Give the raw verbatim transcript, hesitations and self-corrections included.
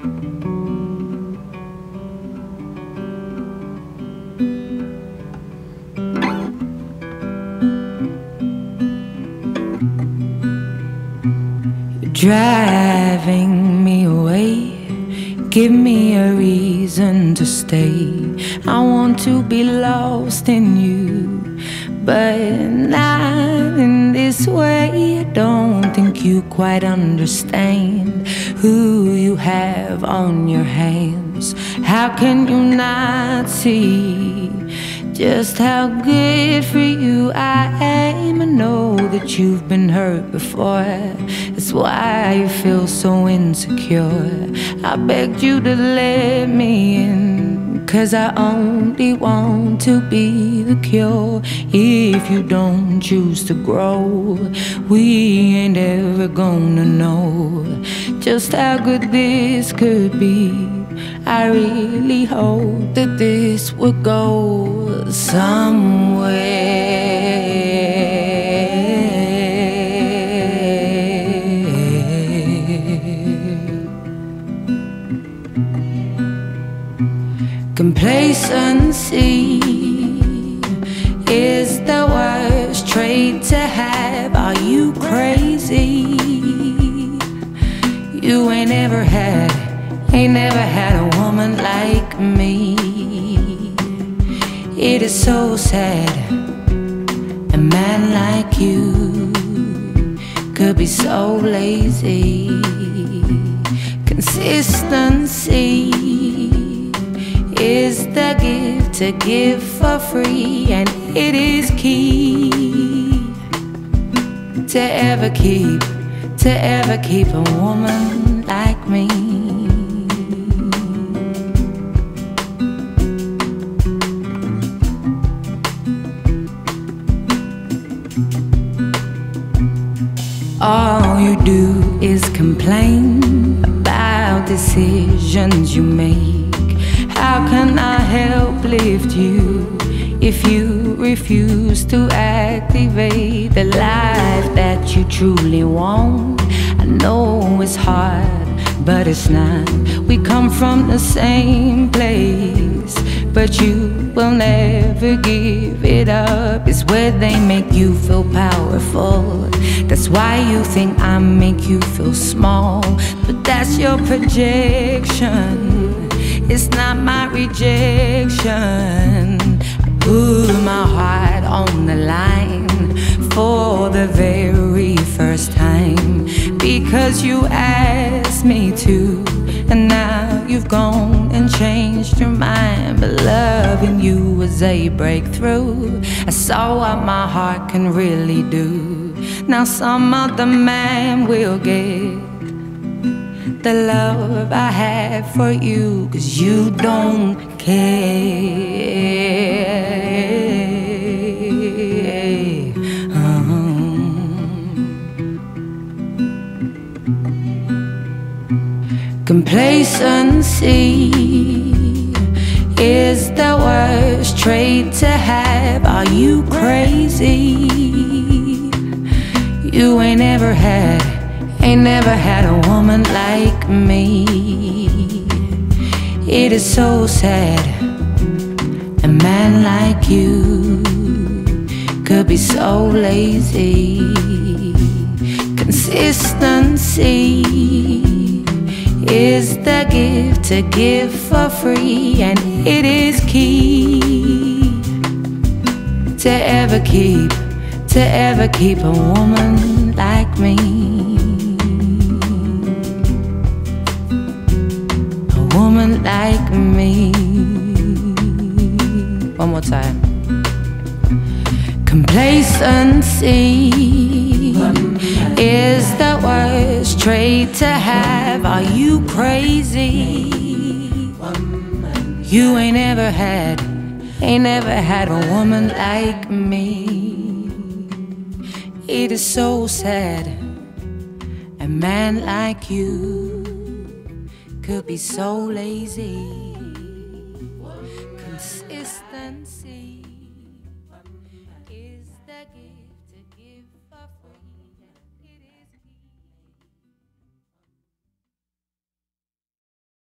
Driving me away, give me a reason to stay. I want to be lost in you, but not in this way. I don't think you quite understand who you have on your hands. How can you not see just how good for you I am? I know that you've been hurt before, that's why you feel so insecure. I begged you to let me in, 'cause I only want to be the cure. If you don't choose to grow, we ain't ever gonna know just how good this could be. I really hope that this would go somewhere. Complacency is the worst trait to have. Are you crazy? You ain't ever had Ain't never had a woman like me. It is so sad a man like you could be so lazy. Consistency is the gift to give for free, and it is key to ever keep, to ever keep a woman like me. All you do is complain about decisions you make. How can I help lift you if you refuse to activate the life that you truly want? I know it's hard, but it's not. We come from the same place, but you will never give it up. It's where they make you feel powerful. That's why you think I make you feel small, but that's your projection. It's not my rejection. I put my heart on the line for the very first time, because you asked me to, and now you've gone and changed your mind. But loving you was a breakthrough. I saw what my heart can really do. Now some other man will get the love I have for you, 'cause you don't care. um. Complacency is the worst trait to have. Are you crazy? You ain't ever had, ain't never had a woman like me. It is so sad a man like you could be so lazy. Consistency is the gift to give for free, and it is key to ever keep, to ever keep a woman like me. A woman like me. One more time. Complacency is the worst trait to have. Are you crazy? You ain't ever had, ain't never had a woman like me. It is so sad a man like you could be so lazy.